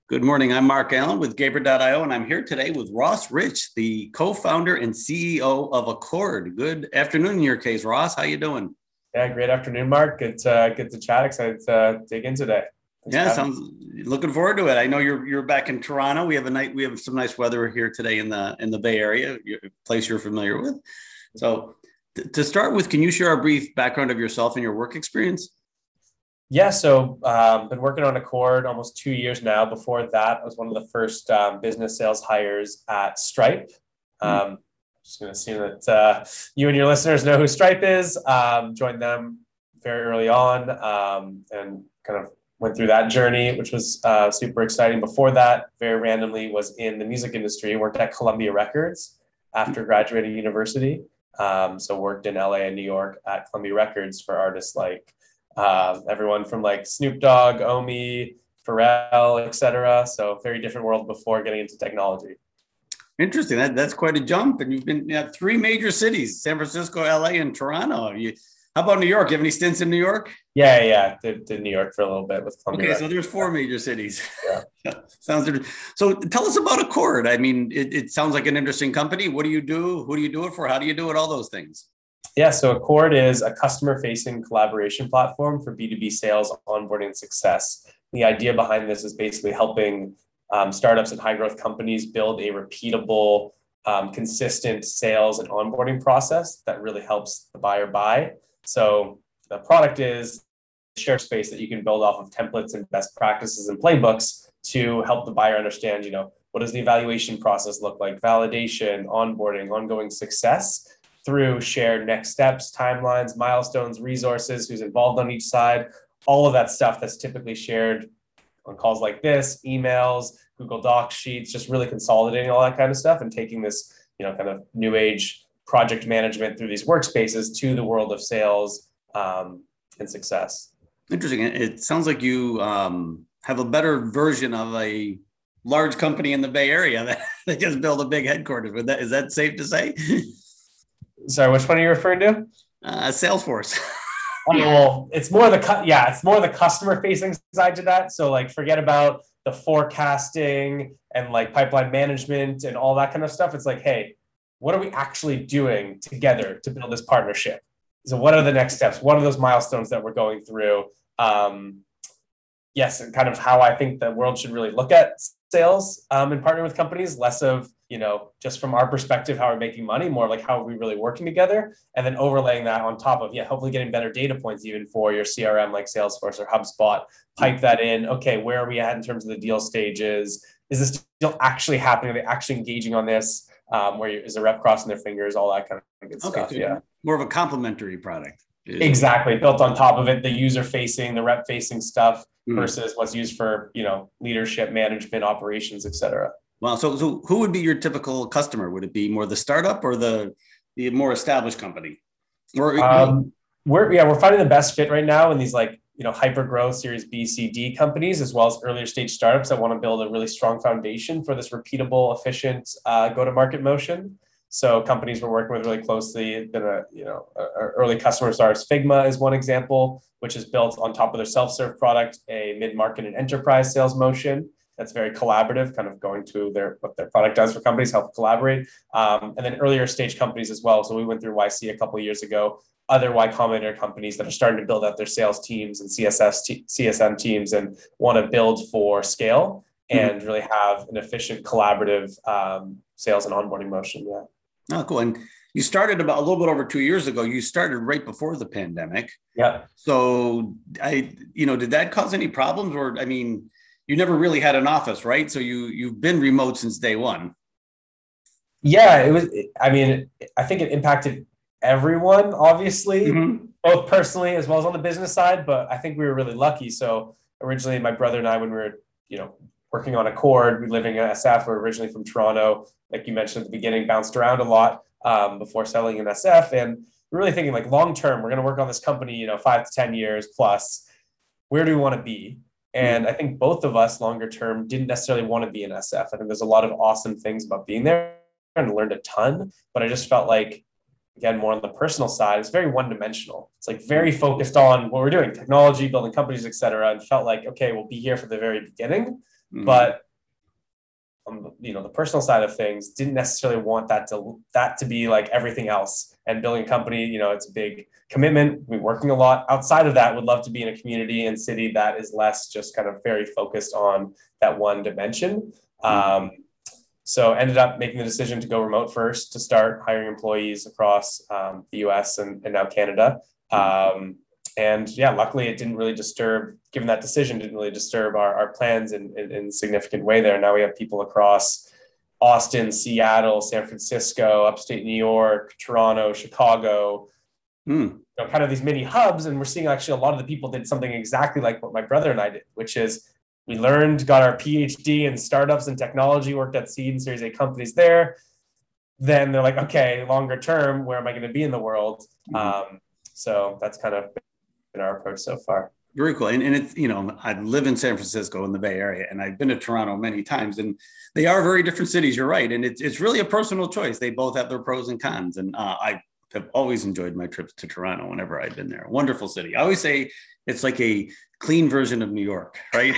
Good morning. I'm Mark Allen with Gaper.io, and I'm here today with Ross Rich, the co-founder and CEO of Accord. Good afternoon in your case, Ross. How you doing? Yeah, great afternoon, Mark. Good to chat. Excited to dig in today. Yeah, sounds looking forward to it. I know you're back in Toronto. We have some nice weather here today in the Bay Area, a place you're familiar with. So to start with, can you share a brief background of yourself and your work experience? Yeah, so been working on Accord almost 2 years now. Before that, I was one of the first business sales hires at Stripe. Just going to assume that you and your listeners know who Stripe is. Joined them very early on and kind of went through that journey, which was super exciting. Before that, very randomly, was in the music industry, worked at Columbia Records after graduating university. So worked in LA and New York at Columbia Records for artists like everyone from like Snoop Dogg, Omi, Pharrell, etc. So very different world before getting into technology. Interesting. That's quite a jump. And you've been at three major cities: San Francisco, LA, and Toronto. How about New York? You have any stints in New York? Yeah. Did New York for a little bit with Columbia. Okay, so there's four major cities. Yeah. Sounds interesting. So tell us about Accord. I mean, it sounds like an interesting company. What do you do? Who do you do it for? How do you do it? All those things. Yeah, so Accord is a customer-facing collaboration platform for B2B sales, onboarding, and success. The idea behind this is basically helping startups and high-growth companies build a repeatable, consistent sales and onboarding process that really helps the buyer buy. So the product is a shared space that you can build off of templates and best practices and playbooks to help the buyer understand, what does the evaluation process look like, validation, onboarding, ongoing success, through shared next steps, timelines, milestones, resources, who's involved on each side, all of that stuff that's typically shared on calls like this, emails, Google Docs, Sheets, just really consolidating all that kind of stuff and taking this, kind of new age project management through these workspaces to the world of sales and success. Interesting. It sounds like you have a better version of a large company in the Bay Area that just built a big headquarters. Is that safe to say? Sorry, which one are you referring to? Salesforce. Well, it's more the customer facing side to that. So like, forget about the forecasting and like pipeline management and all that kind of stuff. It's like, hey, what are we actually doing together to build this partnership? So what are the next steps? What are those milestones that we're going through? Yes, and kind of how I think the world should really look at sales and partner with companies, less of, just from our perspective, how we're making money, more like how are we really working together, and then overlaying that on top of, hopefully getting better data points even for your CRM like Salesforce or HubSpot, pipe that in. Okay, where are we at in terms of the deal stages? Is this deal actually happening? Are they actually engaging on this? Is a rep crossing their fingers, all that kind of good stuff. Yeah. More of a complementary product. Exactly. Built on top of it, the user facing, the rep facing stuff versus what's used for, leadership, management, operations, et cetera. Wow. So who would be your typical customer? Would it be more the startup or the more established company? Or we're finding the best fit right now in these hyper growth Series B, C, D companies, as well as earlier stage startups that want to build a really strong foundation for this repeatable, efficient go-to-market motion. So companies we're working with really closely, been early customer starts. Figma is one example, which is built on top of their self-serve product, a mid-market and enterprise sales motion that's very collaborative, kind of going to what their product does for companies, help collaborate. And then earlier stage companies as well. So we went through YC a couple of years ago, other Y Combinator companies that are starting to build out their sales teams and CSM teams and want to build for scale and really have an efficient collaborative sales and onboarding motion. Yeah. Oh, cool. And you started about a little bit over 2 years ago. You started right before the pandemic. Yeah. So did that cause any problems? Or, I mean, you never really had an office, right? So you've been remote since day one. Yeah, it was. I mean, I think it impacted everyone, obviously, both personally as well as on the business side. But I think we were really lucky. So originally, my brother and I, when we were, working on Accord, we living in SF. We're originally from Toronto, like you mentioned at the beginning, bounced around a lot before selling in SF, and we're really thinking like long term, we're going to work on this company, 5 to 10 years plus. Where do we want to be? And I think both of us longer term didn't necessarily want to be in SF. I think there's a lot of awesome things about being there and learned a ton, but I just felt like, again, more on the personal side, it's very one-dimensional. It's like very focused on what we're doing, technology, building companies, et cetera, and felt like, okay, we'll be here for the very beginning. but the personal side of things, didn't necessarily want that to be like everything else. And building a company, it's a big commitment. We're working a lot outside of that. Would love to be in a community and city that is less just kind of very focused on that one dimension. So ended up making the decision to go remote first, to start hiring employees across the US and now Canada. And yeah, luckily it didn't really disturb, given that decision, didn't really disturb our plans in a significant way there. Now we have people across Austin, Seattle, San Francisco, upstate New York, Toronto, Chicago, kind of these mini hubs. And we're seeing actually a lot of the people did something exactly like what my brother and I did, which is we learned, got our PhD in startups and technology, worked at seed and Series A companies there. Then they're like, okay, longer term, where am I going to be in the world? So that's kind of been our approach so far. Very cool. And it's, I live in San Francisco in the Bay Area, and I've been to Toronto many times, and they are very different cities. You're right. And it's really a personal choice. They both have their pros and cons. And I have always enjoyed my trips to Toronto whenever I've been there. Wonderful city. I always say it's like a clean version of New York, right?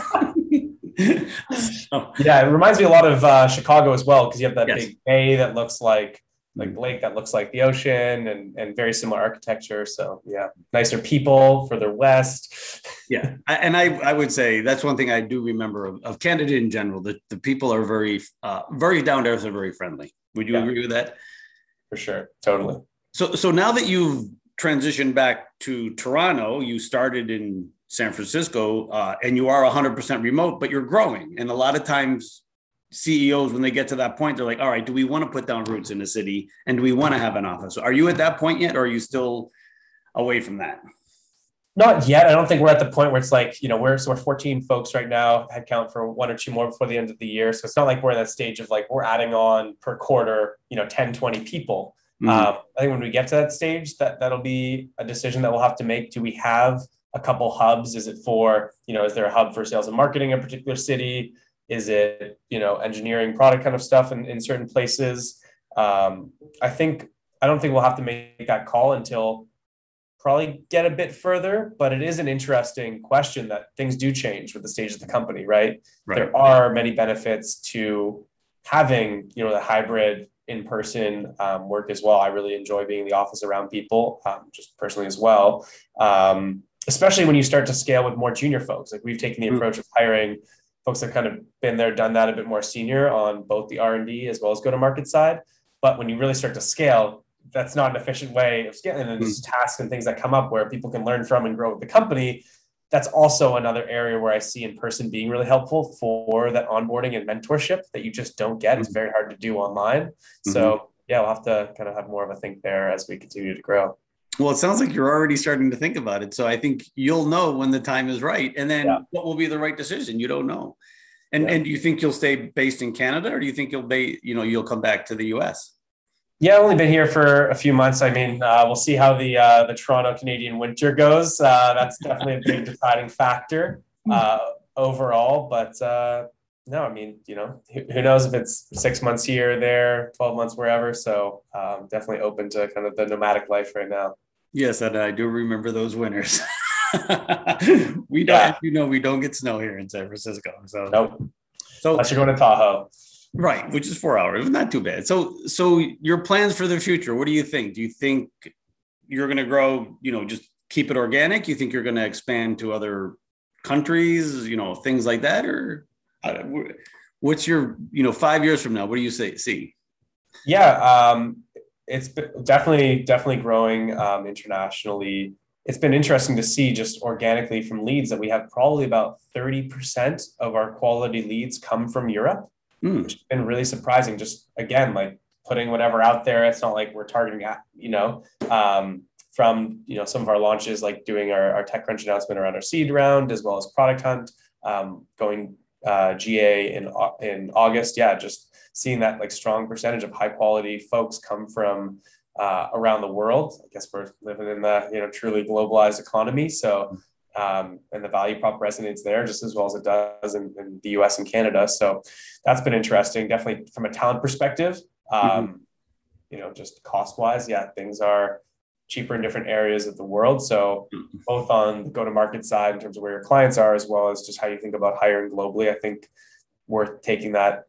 Yeah, it reminds me a lot of Chicago as well, because you have that big bay that looks like lake that looks like the ocean, and very similar architecture. So yeah, nicer people further west. Yeah. And I would say that's one thing I do remember of Canada in general. The people are very, very down to earth and very friendly. Would you agree with that? For sure. Totally. So now that you've transitioned back to Toronto, you started in San Francisco, and you are 100% remote, but you're growing. And a lot of times CEOs, when they get to that point, they're like, all right, do we want to put down roots in the city? And do we want to have an office? Are you at that point yet? Or are you still away from that? Not yet. I don't think we're at the point where it's like, we're 14 folks right now, headcount for 1 or 2 more before the end of the year. So it's not like we're in that stage of like, we're adding on per quarter, 10, 20 people. I think when we get to that stage, that'll be a decision that we'll have to make. Do we have a couple hubs? Is it for, is there a hub for sales and marketing in a particular city? Is it, engineering, product kind of stuff in certain places? I don't think we'll have to make that call until probably get a bit further, but it is an interesting question that things do change with the stage of the company, right? There are many benefits to having, the hybrid in-person work as well. I really enjoy being in the office around people, just personally as well. Especially when you start to scale with more junior folks. Like we've taken the approach of hiring folks that kind of been there, done that, a bit more senior on both the R&D as well as go-to-market side. But when you really start to scale, that's not an efficient way of scaling. And there's tasks and things that come up where people can learn from and grow with the company. That's also another area where I see in person being really helpful for that onboarding and mentorship that you just don't get. It's very hard to do online. So yeah, we'll have to kind of have more of a think there as we continue to grow. Well, it sounds like you're already starting to think about it. So I think you'll know when the time is right. And then what will be the right decision? You don't know. And do you think you'll stay based in Canada, or do you think you'll come back to the US? Yeah, I've only been here for a few months. I mean, we'll see how the Toronto Canadian winter goes. That's definitely a big deciding factor overall. But no, I mean, who knows if it's 6 months here, there, 12 months, wherever. So definitely open to kind of the nomadic life right now. Yes, and I do remember those winters. We don't, we don't get snow here in San Francisco. So nope. So unless you're going to Tahoe. Right, which is 4 hours. Not too bad. So your plans for the future, what do you think? Do you think you're going to grow, just keep it organic? You think you're going to expand to other countries, things like that? Or what's your, 5 years from now, what do you see? Yeah, it's definitely growing internationally. It's been interesting to see just organically from leads that we have probably about 30% of our quality leads come from Europe. Which has been really surprising. Just again, like putting whatever out there. It's not like we're targeting at, from, some of our launches, like doing our TechCrunch announcement around our seed round, as well as Product Hunt, going GA in August. Yeah. Just seeing that like strong percentage of high quality folks come from around the world. I guess we're living in the, truly globalized economy. So, and the value prop resonates there just as well as it does in the US and Canada. So that's been interesting, definitely from a talent perspective. Just cost wise, things are cheaper in different areas of the world. So both on the go-to-market side in terms of where your clients are, as well as just how you think about hiring globally, I think worth taking that,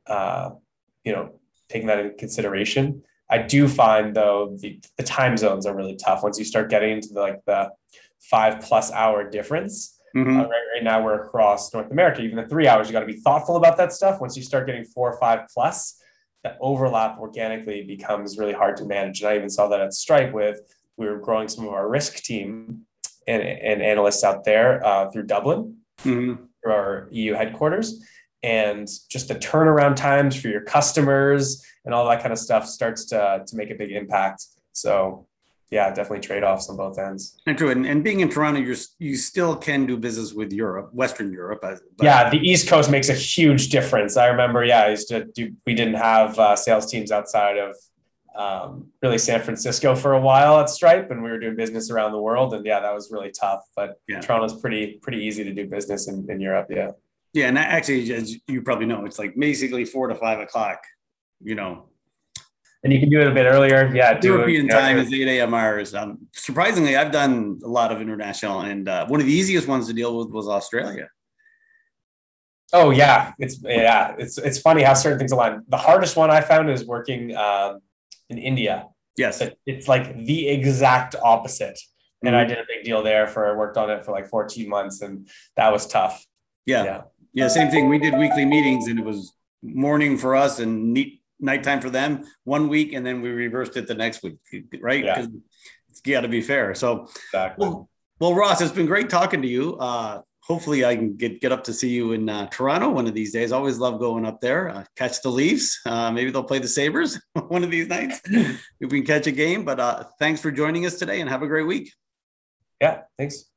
taking that into consideration. I do find though the time zones are really tough once you start getting into the 5+ hour difference. Right now we're across North America, even the 3 hours, you got to be thoughtful about that stuff. Once you start getting 4 or 5+, that overlap organically becomes really hard to manage. And I even saw that at Stripe we were growing some of our risk team and analysts out there through Dublin, through our EU headquarters. And just the turnaround times for your customers and all that kind of stuff starts to make a big impact. So yeah, definitely trade-offs on both ends. And true. And being in Toronto, you still can do business with Europe, Western Europe. Yeah, the East Coast makes a huge difference. I remember, we didn't have sales teams outside of really San Francisco for a while at Stripe, and we were doing business around the world. And yeah, that was really tough. But Toronto's pretty easy to do business in Europe. Yeah. Yeah, and actually, as you probably know, it's like basically 4 to 5 o'clock. And you can do it a bit earlier. Yeah. European time is 8 a.m. ours. Surprisingly, I've done a lot of international, and one of the easiest ones to deal with was Australia. Oh yeah. It's funny how certain things align. The hardest one I found is working in India. Yes. It's like the exact opposite. And I did a big deal there worked on it for like 14 months, and that was tough. Yeah. Same thing. We did weekly meetings, and it was morning for us and nighttime for them 1 week, and then we reversed it the next week, right? Because it's got to be fair. So, exactly. Well, Ross, it's been great talking to you. Hopefully, I can get up to see you in Toronto one of these days. Always love going up there, catch the Leafs. Maybe they'll play the Sabres one of these nights if we can catch a game. But thanks for joining us today, and have a great week. Yeah, thanks.